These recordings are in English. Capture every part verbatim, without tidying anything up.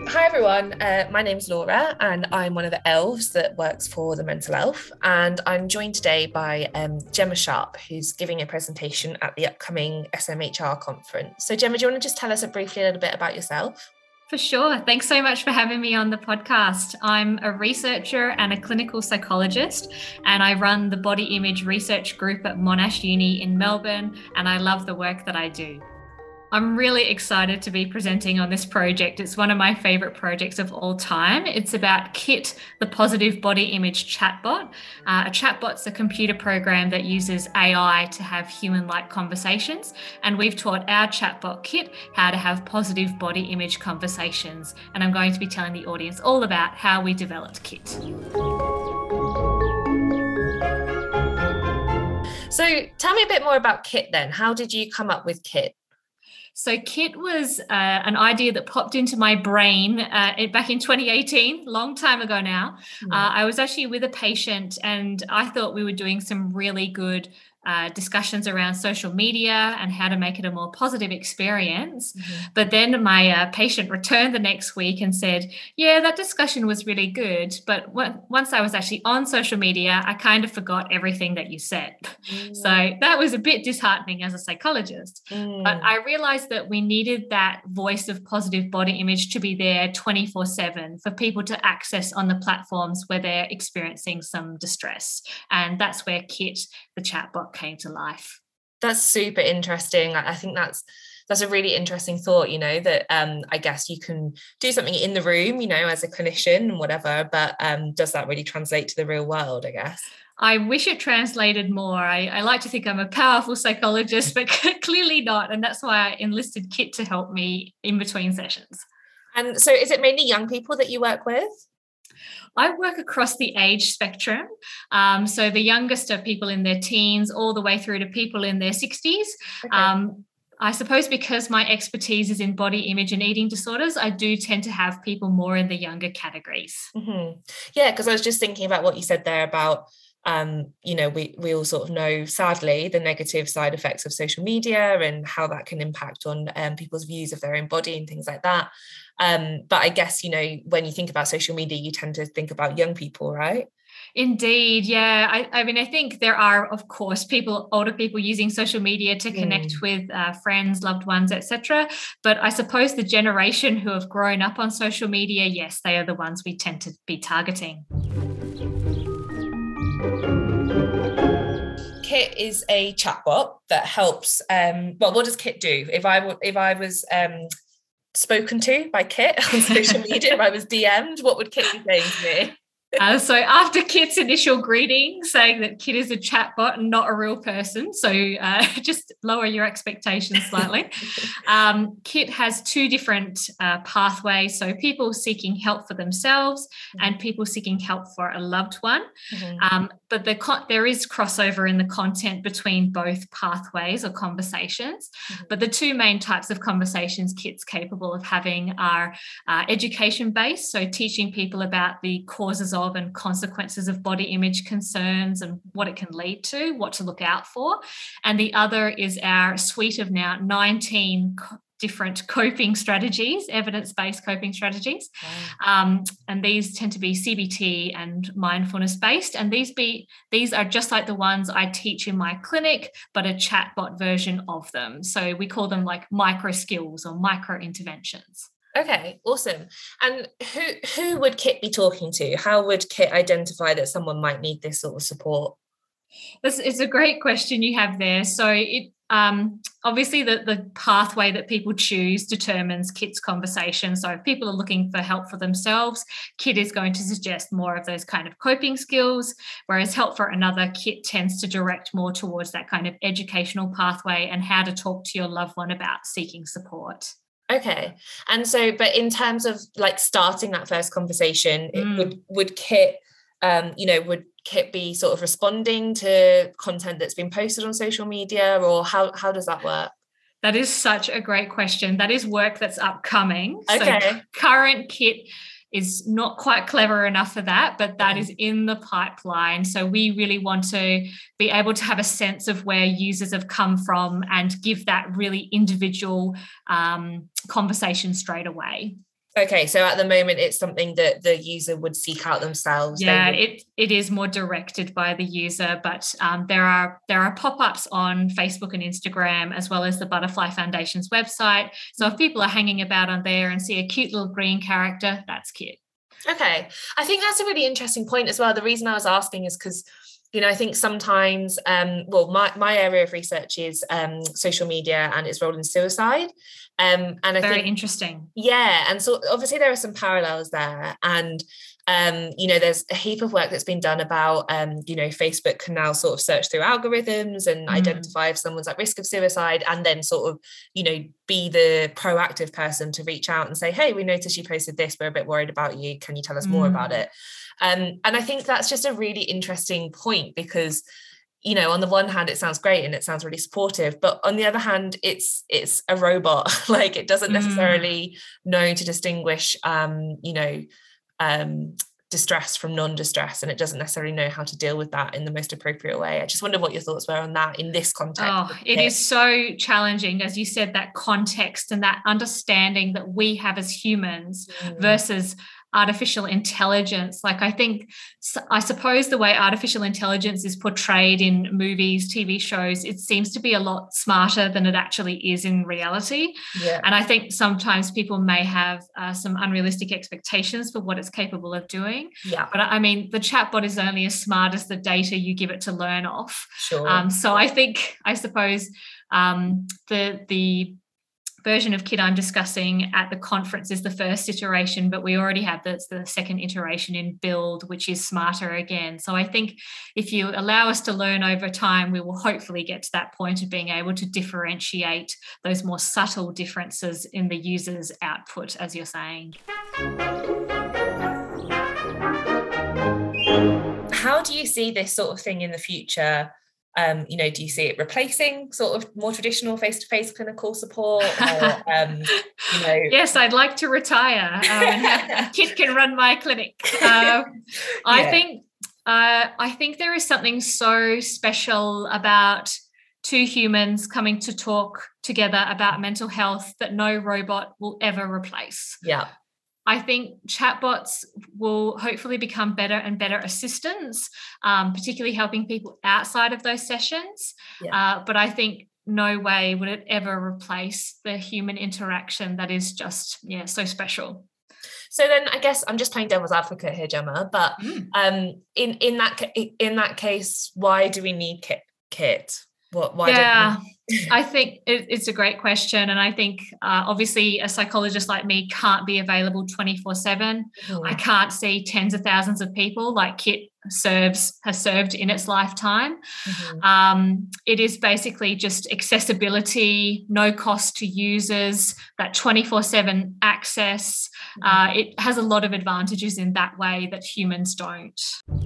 Hi everyone, uh, my name's Laura and I'm one of the elves that works for the Mental Elf, and I'm joined today by um, Gemma Sharp, who's giving a presentation at the upcoming S M H R conference. So Gemma, do you want to just tell us a briefly a little bit about yourself? For sure. Thanks so much for having me on the podcast. I'm a researcher and a clinical psychologist, and I run the body image research group at Monash Uni in Melbourne, and I love the work that I do. I'm really excited to be presenting on this project. It's one of my favorite projects of all time. It's about Kit, the positive body image chatbot. Uh, a chatbot's a computer program that uses A I to have human-like conversations. And we've taught our chatbot Kit how to have positive body image conversations. And I'm going to be telling the audience all about how we developed Kit. So tell me a bit more about Kit then. How did you come up with Kit? So Kit was uh, an idea that popped into my brain uh, back in twenty eighteen, long time ago now. Mm. Uh, I was actually with a patient and I thought we were doing some really good uh, discussions around social media and how to make it a more positive experience. Mm-hmm. But then my uh, patient returned the next week and said, yeah, that discussion was really good. But w- once I was actually on social media, I kind of forgot everything that you said. Mm. So that was a bit disheartening as a psychologist. Mm. But I realized that we needed that voice of positive body image to be there twenty-four seven for people to access on the platforms where they're experiencing some distress. And that's where Kit, the chatbot, came to life. That's super interesting. I think that's that's a really interesting thought, you know, that um, I guess you can do something in the room, you know, as a clinician and whatever, but um, does that really translate to the real world, I guess? I wish it translated more. I, I like to think I'm a powerful psychologist, but clearly not. And that's why I enlisted Kit to help me in between sessions. And so is it mainly young people that you work with? I work across the age spectrum. Um, so the youngest are people in their teens all the way through to people in their sixties. Okay. Um, I suppose because my expertise is in body image and eating disorders, I do tend to have people more in the younger categories. Mm-hmm. Yeah, because I was just thinking about what you said there about Um, you know, we we all sort of know, sadly, the negative side effects of social media and how that can impact on um, people's views of their own body and things like that. Um, but I guess, you know, when you think about social media, you tend to think about young people, right? Indeed, yeah. I, I mean, I think there are, of course, people, older people using social media to connect mm. with uh, friends, loved ones, et cetera. But I suppose the generation who have grown up on social media, yes, they are the ones we tend to be targeting. Kit is a chatbot that helps. Um, well, what does Kit do? If I w- if I was um, spoken to by Kit on social media, if I was D M'd, what would Kit be saying to me? Uh, so after Kit's initial greeting saying that Kit is a chatbot and not a real person, so uh, just lower your expectations slightly. um, Kit has two different uh, pathways, so people seeking help for themselves mm-hmm. and people seeking help for a loved one. Mm-hmm. Um, but the con- there is crossover in the content between both pathways or conversations. Mm-hmm. But the two main types of conversations Kit's capable of having are uh, education-based, so teaching people about the causes of and consequences of body image concerns and what it can lead to, what to look out for. And the other is our suite of now nineteen co- different coping strategies, evidence-based coping strategies. Wow. Um, and these tend to be C B T and mindfulness-based. And these be these are just like the ones I teach in my clinic, but a chatbot version of them. So we call them like micro skills or micro interventions. Okay, awesome. And who who would Kit be talking to? How would Kit identify that someone might need this sort of support? This is a great question you have there. So it um, obviously the, the pathway that people choose determines Kit's conversation. So if people are looking for help for themselves, Kit is going to suggest more of those kind of coping skills, whereas help for another, Kit tends to direct more towards that kind of educational pathway and how to talk to your loved one about seeking support. Okay. And so, but in terms of like starting that first conversation, it mm. would, would Kit, um, you know, would Kit be sort of responding to content that's been posted on social media, or how, how does that work? That is such a great question. That is work that's upcoming. Okay. So current Kit is not quite clever enough for that, but that is in the pipeline. So we really want to be able to have a sense of where users have come from and give that really individual um, conversation straight away. Okay, so at the moment it's something that the user would seek out themselves. Yeah, would... it it is more directed by the user, but um, there are there are pop-ups on Facebook and Instagram, as well as the Butterfly Foundation's website. So if people are hanging about on there and see a cute little green character, that's Kit. Okay, I think that's a really interesting point as well. The reason I was asking is because, you know, I think sometimes, um, well, my, my area of research is um, social media and its role in suicide. Um, and I Very think, interesting. Yeah. And so obviously there are some parallels there. And, um, you know, there's a heap of work that's been done about, um, you know, Facebook can now sort of search through algorithms and mm. identify if someone's at risk of suicide, and then sort of, you know, be the proactive person to reach out and say, hey, we noticed you posted this, we're a bit worried about you. Can you tell us mm. more about it? Um, and I think that's just a really interesting point because, you know, on the one hand, it sounds great and it sounds really supportive, but on the other hand, it's it's a robot. Like it doesn't necessarily mm. know to distinguish, um, you know, um, distress from non-distress, and it doesn't necessarily know how to deal with that in the most appropriate way. I just wonder what your thoughts were on that in this context. Oh, it is so challenging, as you said, that context and that understanding that we have as humans mm. versus artificial intelligence. Like I think, I suppose the way artificial intelligence is portrayed in movies, T V shows, it seems to be a lot smarter than it actually is in reality. Yeah. And I think sometimes people may have uh, some unrealistic expectations for what it's capable of doing. Yeah. But I mean, the chatbot is only as smart as the data you give it to learn off. Sure. Um, so I think, I suppose um, the the version of Kit I'm discussing at the conference is the first iteration, but we already have the, the second iteration in build, which is smarter again. So I think if you allow us to learn over time, we will hopefully get to that point of being able to differentiate those more subtle differences in the user's output, as you're saying. How do you see this sort of thing in the future? Um, you know, do you see it replacing sort of more traditional face-to-face clinical support? Or, um, you know, yes, I'd like to retire um, and have Kit can run my clinic. Uh, I yeah. think uh, I think there is something so special about two humans coming to talk together about mental health that no robot will ever replace. Yeah. I think chatbots will hopefully become better and better assistants, um, particularly helping people outside of those sessions. Yeah. Uh, but I think no way would it ever replace the human interaction that is just, yeah, so special. So then I guess I'm just playing devil's advocate here, Gemma, but mm. um, in, in, that, in that case, why do we need Kit? Kit? What, why yeah, don't we... I think it, it's a great question. And I think uh, obviously a psychologist like me can't be available twenty-four seven. Mm. I can't see tens of thousands of people like Kit serves, has served in its lifetime. Mm-hmm. Um, it is basically just accessibility, no cost to users, that twenty-four seven access. Mm-hmm. Uh, it has a lot of advantages in that way that humans don't.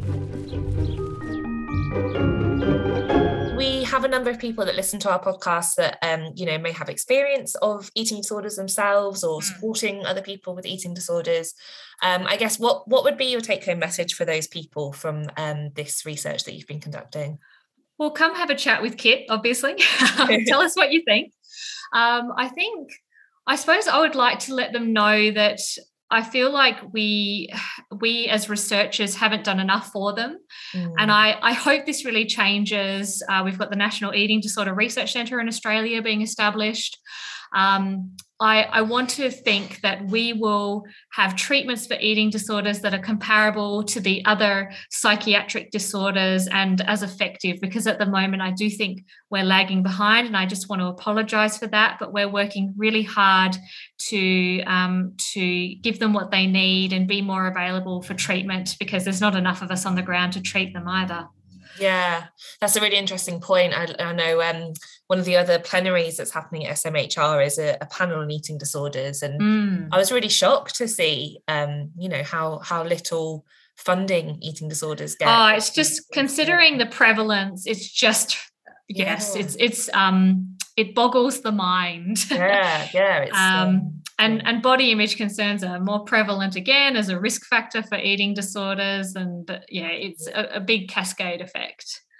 We have a number of people that listen to our podcast that, um, you know, may have experience of eating disorders themselves or supporting other people with eating disorders. Um, I guess what, what would be your take-home message for those people from um, this research that you've been conducting? Well, come have a chat with Kit, obviously. Tell us what you think. Um, I think, I suppose I would like to let them know that I feel like we we as researchers haven't done enough for them. Mm. And I, I hope this really changes. Uh, we've got the National Eating Disorder Research Centre in Australia being established. Um, I, I want to think that we will have treatments for eating disorders that are comparable to the other psychiatric disorders and as effective, because at the moment I do think we're lagging behind, and I just want to apologise for that, but we're working really hard to um, to give them what they need and be more available for treatment, because there's not enough of us on the ground to treat them either. Yeah, that's a really interesting point. I, I know um, one of the other plenaries that's happening at S M H R is a, a panel on eating disorders, and mm. I was really shocked to see, um, you know, how how little funding eating disorders get. Oh, it's just considering the prevalence. It's just yes, yeah. it's it's um it boggles the mind. Yeah, yeah. It's, um, um, and and body image concerns are more prevalent again as a risk factor for eating disorders, and yeah, it's a, a big cascade effect.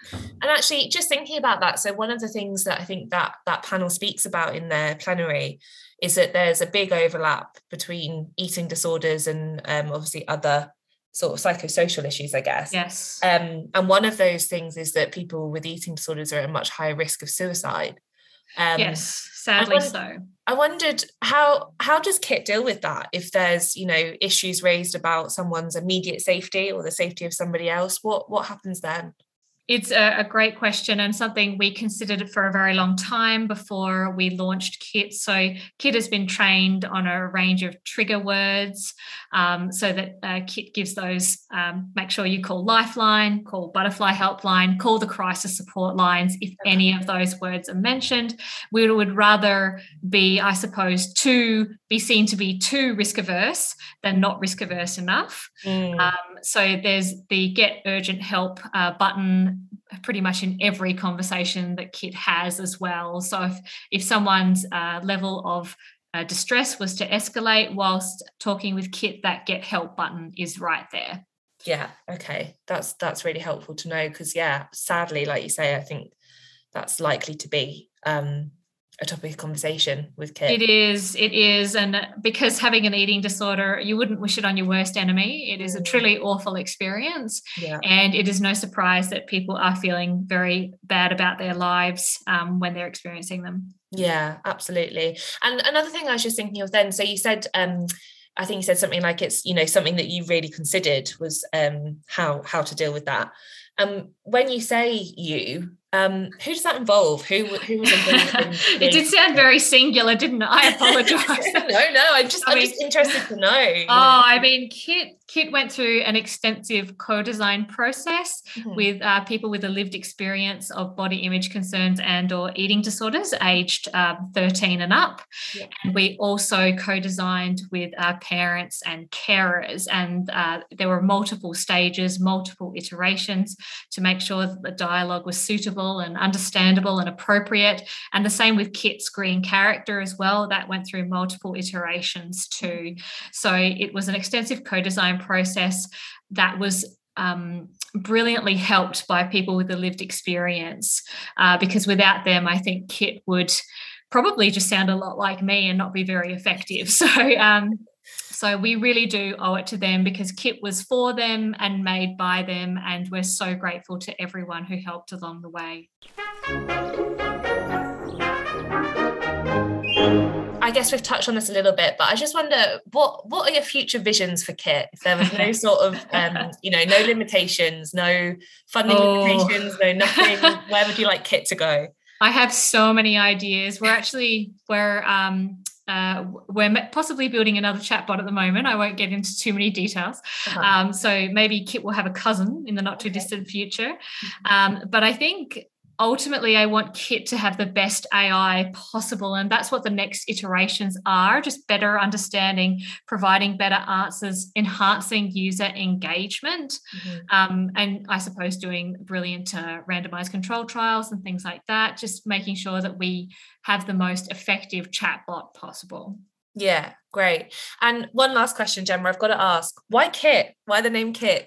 And actually, just thinking about that, so one of the things that I think that that panel speaks about in their plenary is that there's a big overlap between eating disorders and um, obviously other sort of psychosocial issues, I guess. Yes. Um, and one of those things is that people with eating disorders are at a much higher risk of suicide. Um, yes, sadly I wondered, so. I wondered how how does Kit deal with that? If there's, you know, issues raised about someone's immediate safety or the safety of somebody else, what what happens then? It's a, a great question and something we considered for a very long time before we launched Kit. So Kit has been trained on a range of trigger words um, so that uh, Kit gives those, um, make sure you call Lifeline, call Butterfly Helpline, call the crisis support lines if any of those words are mentioned. We would rather be, I suppose, too, be seen to be too risk averse than not risk averse enough. Mm. Um, so there's the Get Urgent Help uh, button pretty much in every conversation that Kit has as well. So if, if someone's uh, level of uh, distress was to escalate whilst talking with Kit, that Get Help button is right there. Yeah, okay. That's that's really helpful to know because, yeah, sadly, like you say, I think that's likely to be um, a topic of conversation with Kit. It is, it is. And because having an eating disorder, you wouldn't wish it on your worst enemy. It is a truly awful experience. Yeah. And it is no surprise that people are feeling very bad about their lives um, when they're experiencing them. Yeah, absolutely. And another thing I was just thinking of then, so you said, um, I think you said something like it's, you know, something that you really considered was um, how, how to deal with that. Um, when you say you, um, who does that involve? Who who was involved? In it did sound very singular, didn't it? I apologise. no, no, I'm just I I'm mean, just interested to know. Oh, know. I mean, Kit Kit went through an extensive co-design process mm-hmm. with uh, people with a lived experience of body image concerns and or eating disorders, aged uh, thirteen and up. Yeah. And we also co-designed with our parents and carers, and uh, there were multiple stages, multiple iterations to make sure that the dialogue was suitable and understandable and appropriate. And the same with Kit's green character as well. That went through multiple iterations too. So it was an extensive co-design process that was um, brilliantly helped by people with a lived experience uh, because without them, I think Kit would probably just sound a lot like me and not be very effective. So um, So we really do owe it to them because Kit was for them and made by them, and we're so grateful to everyone who helped along the way. I guess we've touched on this a little bit, but I just wonder what what are your future visions for Kit? If there was no sort of um, you know, no limitations, no funding oh. limitations, no nothing, where would you like Kit to go? I have so many ideas. We're actually we're um Uh, we're possibly building another chatbot at the moment. I won't get into too many details. Uh-huh. Um, so maybe Kit will have a cousin in the not too okay. distant future. Um, but I think ultimately I want Kit to have the best A I possible. And that's what the next iterations are, just better understanding, providing better answers, enhancing user engagement. Mm-hmm. Um, and I suppose doing brilliant uh, randomized control trials and things like that, just making sure that we have the most effective chatbot possible. Yeah, great. And one last question, Gemma, I've got to ask, why Kit? Why the name Kit?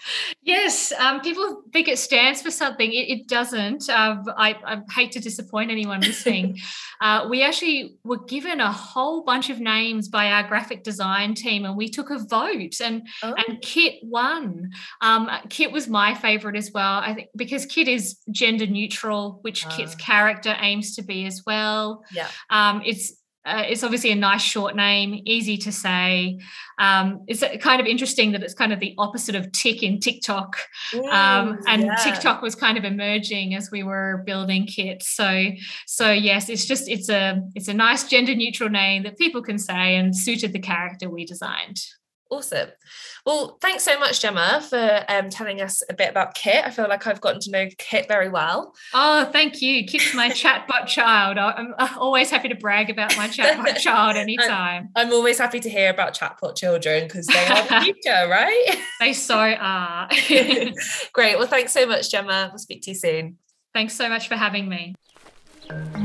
Yes, um, people think it stands for something. It, it doesn't. Uh, I, I hate to disappoint anyone listening. uh, we actually were given a whole bunch of names by our graphic design team, and we took a vote, and, oh. and Kit won. Um, Kit was my favourite as well, I think, because Kit is gender neutral, which uh. Kit's character aims to be as well. Yeah. Um, it's Uh, it's obviously a nice short name, easy to say. Um, it's kind of interesting that it's kind of the opposite of tick in TikTok. Mm, um, and yeah. TikTok was kind of emerging as we were building Kit. So, so yes, it's just, it's a, it's a nice gender neutral name that people can say and suited the character we designed. Awesome. Well, thanks so much, Gemma, for um, telling us a bit about Kit. I feel like I've gotten to know Kit very well. Oh, thank you. Kit's my chatbot child. I'm always happy to brag about my chatbot child anytime. I'm, I'm always happy to hear about chatbot children because they are the future, right? They so are. Great. Well, thanks so much, Gemma. We'll speak to you soon. Thanks so much for having me.